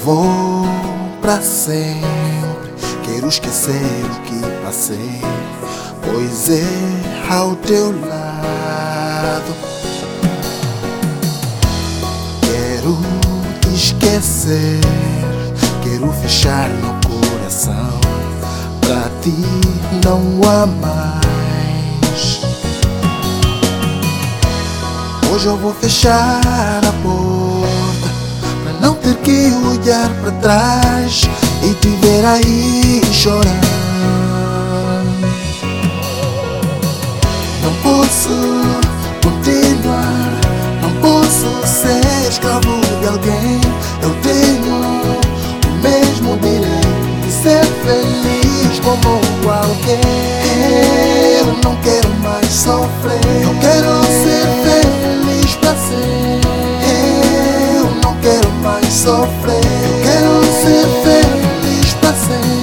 vou pra sempre. Quero esquecer o que passei, pois é ao teu lado. Quero te esquecer, quero fechar meu coração pra ti não há mais. Hoje eu vou fechar a porta pra não ter que olhar pra trás e te ver aí chorar. Não posso continuar, não posso ser escravo de alguém. Eu tenho o mesmo direito de ser feliz como alguém. Eu não quero mais sofrer, eu quero ser feliz pra sempre. Eu não quero mais sofrer, eu quero ser feliz pra sempre.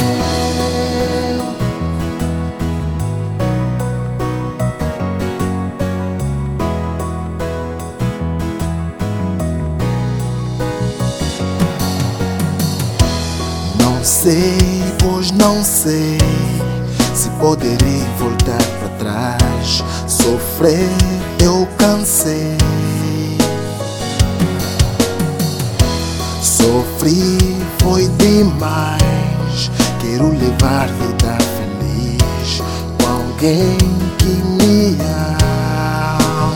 Não sei, pois não sei se poderei voltar pra trás. Sofrer eu cansei, sofri foi demais. Quero levar vida feliz com alguém que me ama.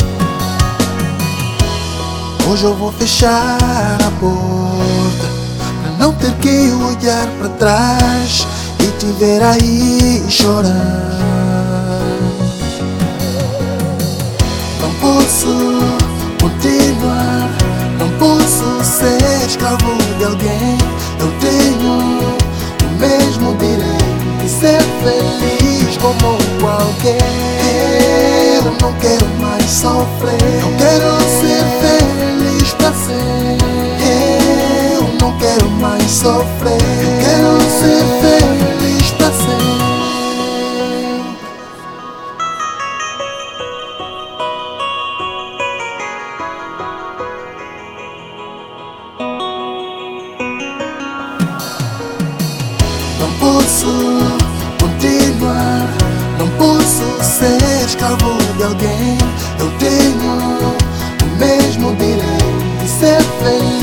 Hoje eu vou fechar a porta pra não ter que olhar pra trás e te ver aí chorar. Não posso continuar, não posso ser escravo de alguém. Eu tenho o mesmo direito de ser feliz como alguém. Eu não quero mais sofrer, eu quero ser feliz pra sempre. Eu não quero mais sofrer, eu quero ser feliz pra sempre. Não posso continuar, não posso ser escravo de alguém. Eu tenho o mesmo direito de ser feliz